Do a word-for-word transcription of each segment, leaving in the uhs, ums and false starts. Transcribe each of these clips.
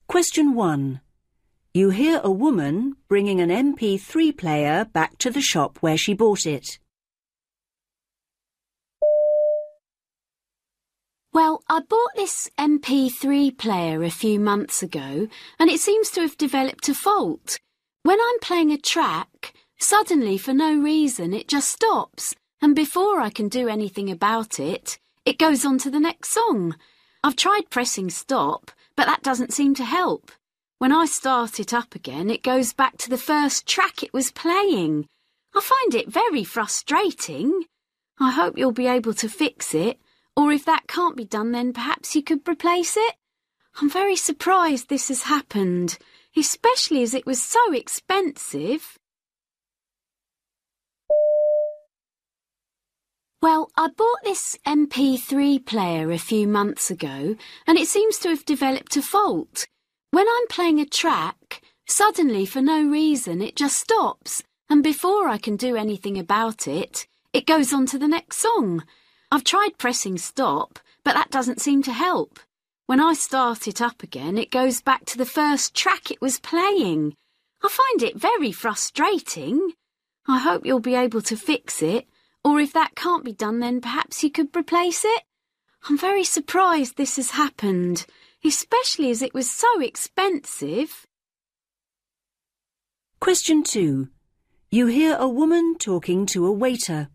Question one. You hear a woman bringing an M P three player back to the shop where she bought it. Well, I bought this M P three player a few months ago, and it seems to have developed a fault. When I'm playing a track, suddenly, for no reason, it just stops, and before I can do anything about it, it goes on to the next song. I've tried pressing stop, but that doesn't seem to help. When I start it up again, it goes back to the first track it was playing. I find it very frustrating. I hope you'll be able to fix it. Or if that can't be done, then perhaps you could replace it? I'm very surprised this has happened, especially as it was so expensive. Well, I bought this M P three player a few months ago, and it seems to have developed a fault. When I'm playing a track, suddenly, for no reason, it just stops, and before I can do anything about it, it goes on to the next song. I've tried pressing stop, but that doesn't seem to help. When I start it up again, it goes back to the first track it was playing. I find it very frustrating. I hope you'll be able to fix it, or if that can't be done, then perhaps you could replace it. I'm very surprised this has happened, especially as it was so expensive. Question two. You hear a woman talking to a waiter.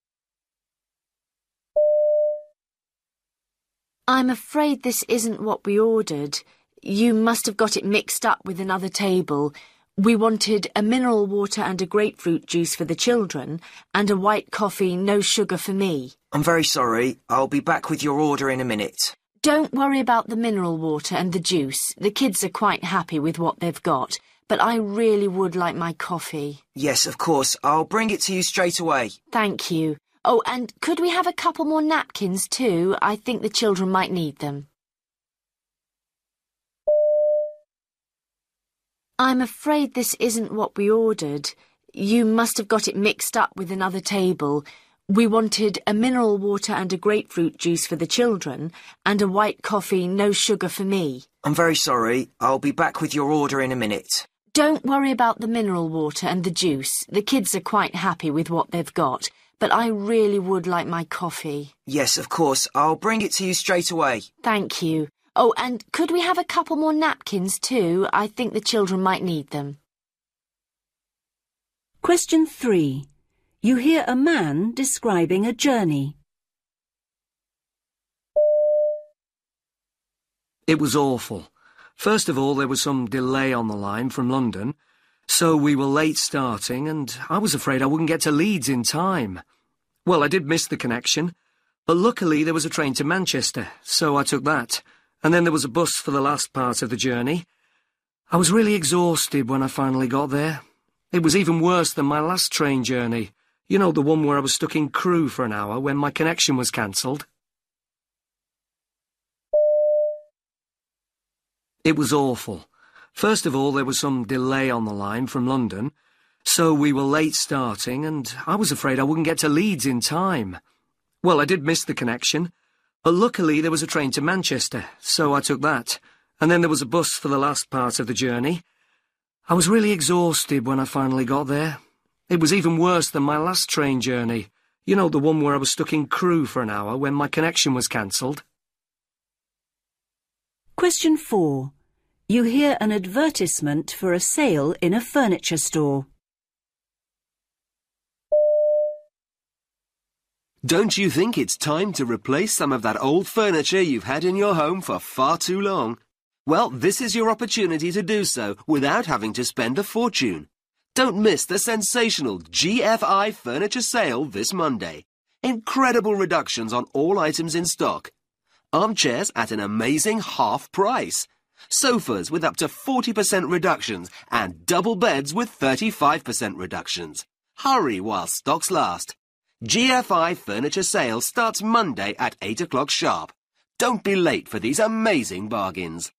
I'm afraid this isn't what we ordered. You must have got it mixed up with another table. We wanted a mineral water and a grapefruit juice for the children, and a white coffee, no sugar for me. I'm very sorry. I'll be back with your order in a minute. Don't worry about the mineral water and the juice. The kids are quite happy with what they've got, but I really would like my coffee. Yes, of course. I'll bring it to you straight away. Thank you. Oh, and could we have a couple more napkins too? I think the children might need them. I'm afraid this isn't what we ordered. You must have got it mixed up with another table. We wanted a mineral water and a grapefruit juice for the children, and a white coffee, no sugar for me. I'm very sorry. I'll be back with your order in a minute. Don't worry about the mineral water and the juice. The kids are quite happy with what they've got, but I really would like my coffee. Yes, of course. I'll bring it to you straight away. Thank you. Oh, and could we have a couple more napkins too? I think the children might need them. Question three. You hear a man describing a journey. It was awful. First of all, there was some delay on the line from London, so we were late starting, and I was afraid I wouldn't get to Leeds in time. Well, I did miss the connection, but luckily there was a train to Manchester, so I took that. And then there was a bus for the last part of the journey. I was really exhausted when I finally got there. It was even worse than my last train journey. You know, the one where I was stuck in Crewe for an hour when my connection was cancelled. It was awful. First of all, there was some delay on the line from London, so we were late starting, and I was afraid I wouldn't get to Leeds in time. Well, I did miss the connection, but luckily there was a train to Manchester, so I took that. And then there was a bus for the last part of the journey. I was really exhausted when I finally got there. It was even worse than my last train journey. You know, the one where I was stuck in Crewe for an hour when my connection was cancelled. Question four. You hear an advertisement for a sale in a furniture store. Don't you think it's time to replace some of that old furniture you've had in your home for far too long? Well, this is your opportunity to do so without having to spend a fortune. Don't miss the sensational G F I furniture sale this Monday. Incredible reductions on all items in stock. Armchairs at an amazing half price. Sofas with up to forty percent reductions and double beds with thirty-five percent reductions. Hurry while stocks last. G F I furniture sale starts Monday at eight o'clock sharp. Don't be late for these amazing bargains.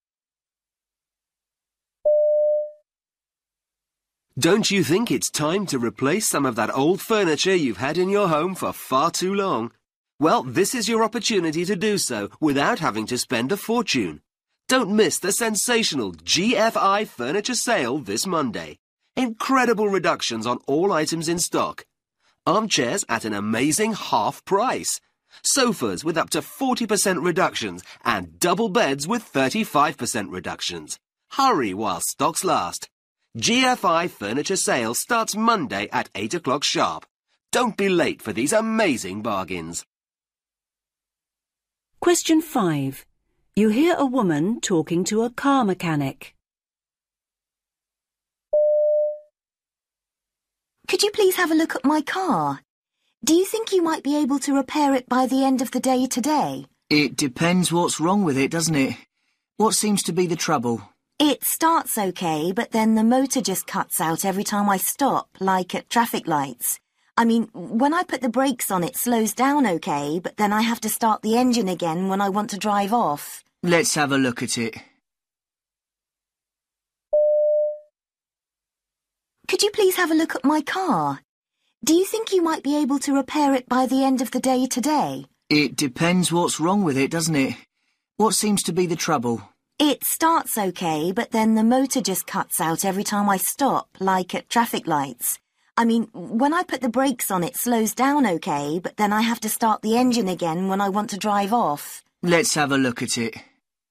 Don't you think it's time to replace some of that old furniture you've had in your home for far too long? Well, this is your opportunity to do so without having to spend a fortune. Don't miss the sensational G F I furniture sale this Monday. Incredible reductions on all items in stock. Armchairs at an amazing half price. Sofas with up to forty percent reductions and double beds with thirty-five percent reductions. Hurry while stocks last. G F I furniture sale starts Monday at eight o'clock sharp. Don't be late for these amazing bargains. Question five. You hear a woman talking to a car mechanic. Could you please have a look at my car? Do you think you might be able to repair it by the end of the day today? It depends what's wrong with it, doesn't it? What seems to be the trouble? It starts okay, but then the motor just cuts out every time I stop, like at traffic lights. I mean, when I put the brakes on, it slows down okay, but then I have to start the engine again when I want to drive off. Let's have a look at it. Could you please have a look at my car? Do you think you might be able to repair it by the end of the day today? It depends what's wrong with it, doesn't it? What seems to be the trouble? It starts okay, but then the motor just cuts out every time I stop, like at traffic lights. I mean, when I put the brakes on, it slows down okay, but then I have to start the engine again when I want to drive off. Let's have a look at it.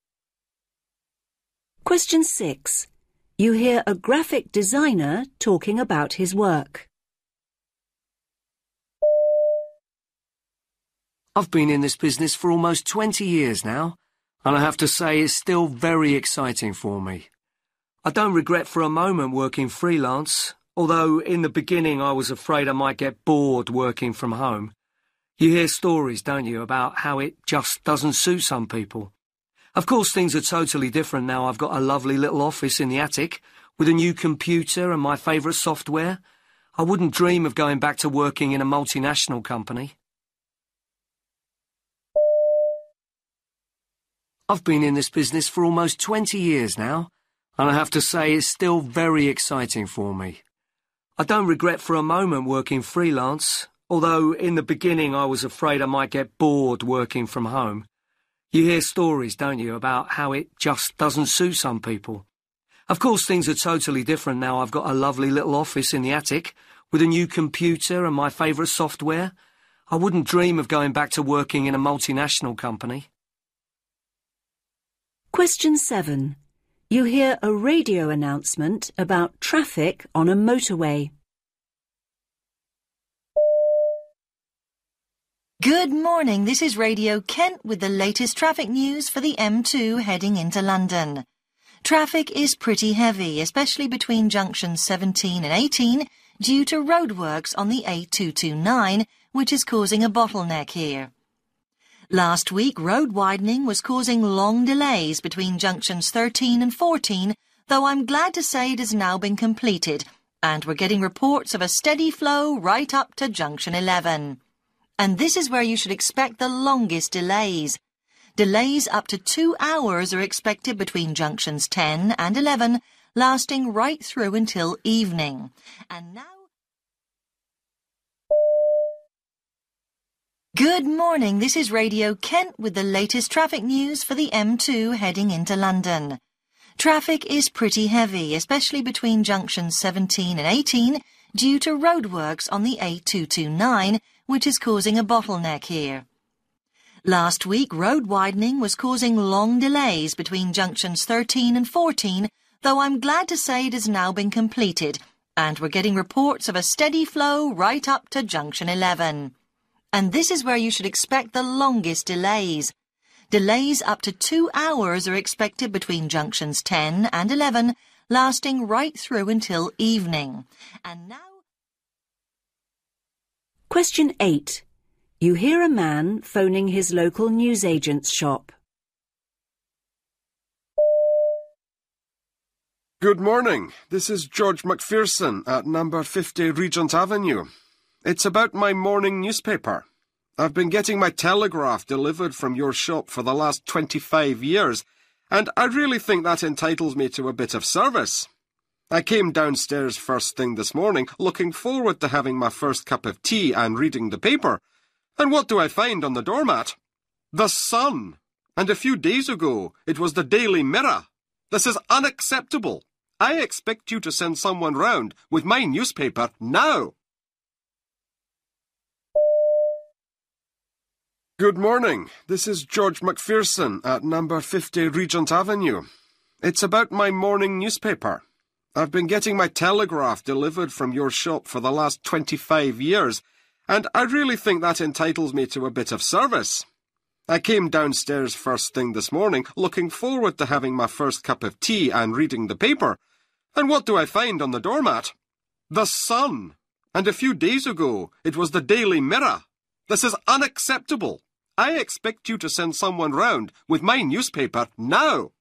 Question six. You hear a graphic designer talking about his work. I've been in this business for almost twenty years now, and I have to say it's still very exciting for me. I don't regret for a moment working freelance, although in the beginning I was afraid I might get bored working from home. You hear stories, don't you, about how it just doesn't suit some people. Of course, things are totally different now. I've got a lovely little office in the attic with a new computer and my favourite software. I wouldn't dream of going back to working in a multinational company. I've been in this business for almost twenty years now, and I have to say it's still very exciting for me. I don't regret for a moment working freelance, although in the beginning I was afraid I might get bored working from home. You hear stories, don't you, about how it just doesn't suit some people. Of course, things are totally different now. I've got a lovely little office in the attic with a new computer and my favourite software. I wouldn't dream of going back to working in a multinational company. Question seven. You hear a radio announcement about traffic on a motorway. Good morning, this is Radio Kent with the latest traffic news for the M two heading into London. Traffic is pretty heavy, especially between junctions seventeen and eighteen, due to roadworks on the A two twenty-nine, which is causing a bottleneck here. Last week, road widening was causing long delays between junctions thirteen and fourteen, though I'm glad to say it has now been completed, and we're getting reports of a steady flow right up to junction eleven. And this is where you should expect the longest delays. Delays up to two hours are expected between junctions ten and eleven, lasting right through until evening. And now... Good morning, this is Radio Kent with the latest traffic news for the M two heading into London. Traffic is pretty heavy, especially between junctions seventeen and eighteen, due to roadworks on the A two twenty-nine, which is causing a bottleneck here. Last week, road widening was causing long delays between junctions thirteen and fourteen, though I'm glad to say it has now been completed, and we're getting reports of a steady flow right up to junction eleven. And this is where you should expect the longest delays. Delays up to two hours are expected between junctions ten and eleven, lasting right through until evening. And now... Question eight. You hear a man phoning his local newsagent's shop. Good morning. This is George Macpherson at number fifty Regent Avenue. It's about my morning newspaper. I've been getting my Telegraph delivered from your shop for the last twenty-five years, and I really think that entitles me to a bit of service. I came downstairs first thing this morning, looking forward to having my first cup of tea and reading the paper. And what do I find on the doormat? The Sun. And a few days ago, it was the Daily Mirror. This is unacceptable. I expect you to send someone round with my newspaper now. Good morning. This is George Macpherson at number fifty Regent Avenue. It's about my morning newspaper. I've been getting my Telegraph delivered from your shop for the last twenty-five years, and I really think that entitles me to a bit of service. I came downstairs first thing this morning, looking forward to having my first cup of tea and reading the paper. And what do I find on the doormat? The Sun. And a few days ago, it was the Daily Mirror. This is unacceptable. I expect you to send someone round with my newspaper now.